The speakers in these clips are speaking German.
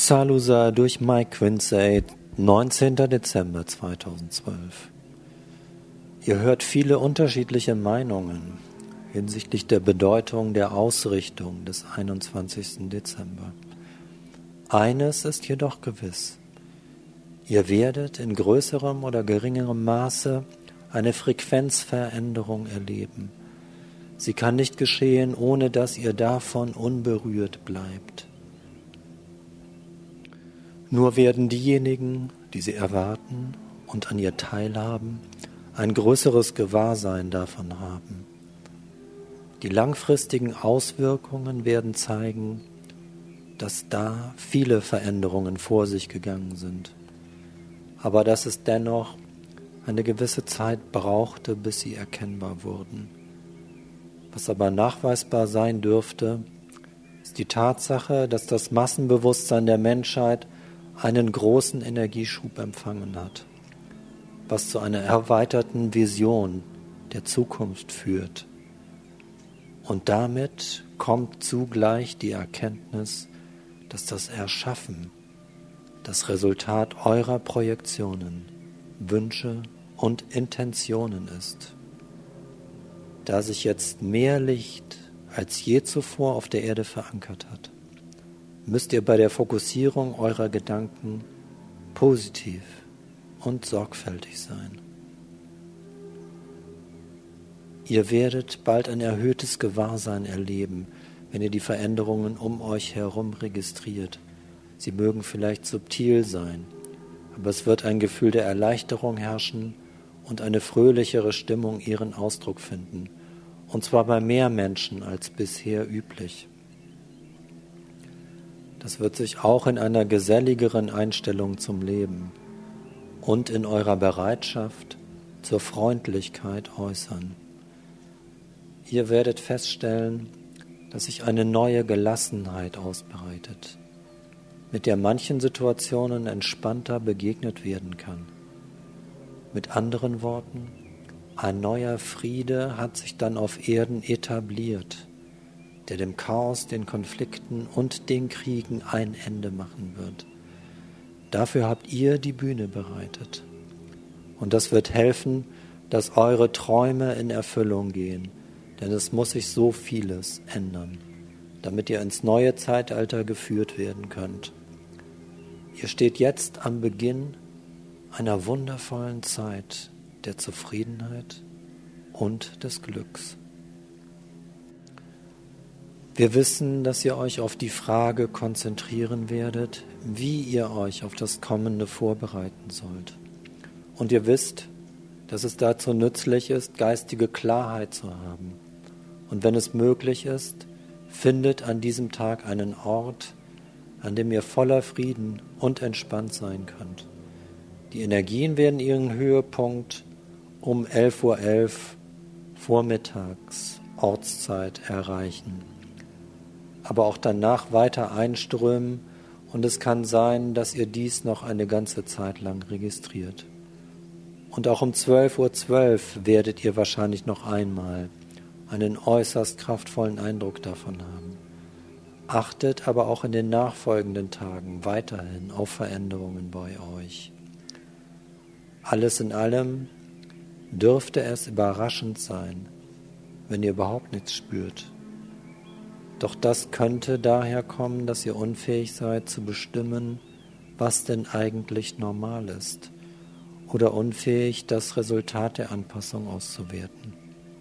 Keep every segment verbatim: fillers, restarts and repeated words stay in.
Xalusa durch Mike Quincy, neunzehnter Dezember zweitausendzwölf. Ihr hört viele unterschiedliche Meinungen hinsichtlich der Bedeutung der Ausrichtung des einundzwanzigsten Dezember. Eines ist jedoch gewiss: Ihr werdet in größerem oder geringerem Maße eine Frequenzveränderung erleben. Sie kann nicht geschehen, ohne dass ihr davon unberührt bleibt. Nur werden diejenigen, die sie erwarten und an ihr teilhaben, ein größeres Gewahrsein davon haben. Die langfristigen Auswirkungen werden zeigen, dass da viele Veränderungen vor sich gegangen sind, aber dass es dennoch eine gewisse Zeit brauchte, bis sie erkennbar wurden. Was aber nachweisbar sein dürfte, ist die Tatsache, dass das Massenbewusstsein der Menschheit einen großen Energieschub empfangen hat, was zu einer erweiterten Vision der Zukunft führt. Und damit kommt zugleich die Erkenntnis, dass das Erschaffen das Resultat eurer Projektionen, Wünsche und Intentionen ist. Da sich jetzt mehr Licht als je zuvor auf der Erde verankert hat, müsst ihr bei der Fokussierung eurer Gedanken positiv und sorgfältig sein. Ihr werdet bald ein erhöhtes Gewahrsein erleben, wenn ihr die Veränderungen um euch herum registriert. Sie mögen vielleicht subtil sein, aber es wird ein Gefühl der Erleichterung herrschen und eine fröhlichere Stimmung ihren Ausdruck finden, und zwar bei mehr Menschen als bisher üblich. Das wird sich auch in einer geselligeren Einstellung zum Leben und in eurer Bereitschaft zur Freundlichkeit äußern. Ihr werdet feststellen, dass sich eine neue Gelassenheit ausbreitet, mit der manchen Situationen entspannter begegnet werden kann. Mit anderen Worten, ein neuer Friede hat sich dann auf Erden etabliert, der dem Chaos, den Konflikten und den Kriegen ein Ende machen wird. Dafür habt ihr die Bühne bereitet. Und das wird helfen, dass eure Träume in Erfüllung gehen, denn es muss sich so vieles ändern, damit ihr ins neue Zeitalter geführt werden könnt. Ihr steht jetzt am Beginn einer wundervollen Zeit der Zufriedenheit und des Glücks. Wir wissen, dass ihr euch auf die Frage konzentrieren werdet, wie ihr euch auf das Kommende vorbereiten sollt. Und ihr wisst, dass es dazu nützlich ist, geistige Klarheit zu haben. Und wenn es möglich ist, findet an diesem Tag einen Ort, an dem ihr voller Frieden und entspannt sein könnt. Die Energien werden ihren Höhepunkt um elf Uhr elf vormittags Ortszeit erreichen, aber auch danach weiter einströmen, und es kann sein, dass ihr dies noch eine ganze Zeit lang registriert. Und auch um zwölf Uhr zwölf werdet ihr wahrscheinlich noch einmal einen äußerst kraftvollen Eindruck davon haben. Achtet aber auch in den nachfolgenden Tagen weiterhin auf Veränderungen bei euch. Alles in allem dürfte es überraschend sein, wenn ihr überhaupt nichts spürt. Doch das könnte daher kommen, dass ihr unfähig seid zu bestimmen, was denn eigentlich normal ist, oder unfähig, das Resultat der Anpassung auszuwerten.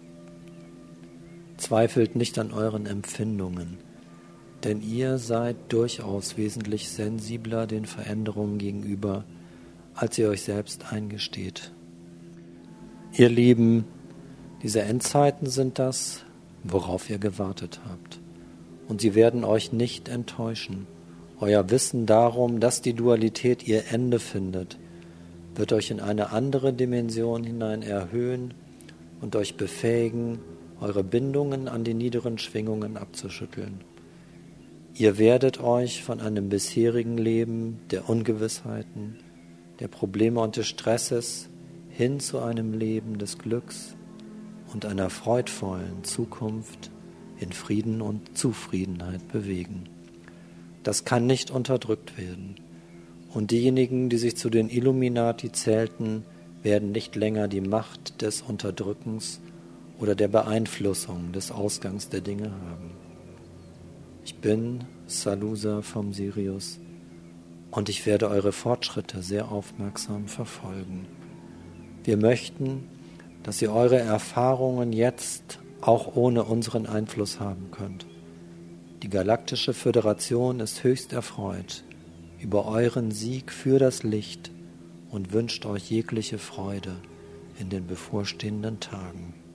Zweifelt nicht an euren Empfindungen, denn ihr seid durchaus wesentlich sensibler den Veränderungen gegenüber, als ihr euch selbst eingesteht. Ihr Lieben, diese Endzeiten sind das, worauf ihr gewartet habt. Und sie werden euch nicht enttäuschen. Euer Wissen darum, dass die Dualität ihr Ende findet, wird euch in eine andere Dimension hinein erhöhen und euch befähigen, eure Bindungen an die niederen Schwingungen abzuschütteln. Ihr werdet euch von einem bisherigen Leben der Ungewissheiten, der Probleme und des Stresses hin zu einem Leben des Glücks und einer freudvollen Zukunft in Frieden und Zufriedenheit bewegen. Das kann nicht unterdrückt werden. Und diejenigen, die sich zu den Illuminati zählten, werden nicht länger die Macht des Unterdrückens oder der Beeinflussung des Ausgangs der Dinge haben. Ich bin Salusa vom Sirius und ich werde eure Fortschritte sehr aufmerksam verfolgen. Wir möchten, dass ihr eure Erfahrungen jetzt auch ohne unseren Einfluss haben könnt. Die Galaktische Föderation ist höchst erfreut über euren Sieg für das Licht und wünscht euch jegliche Freude in den bevorstehenden Tagen.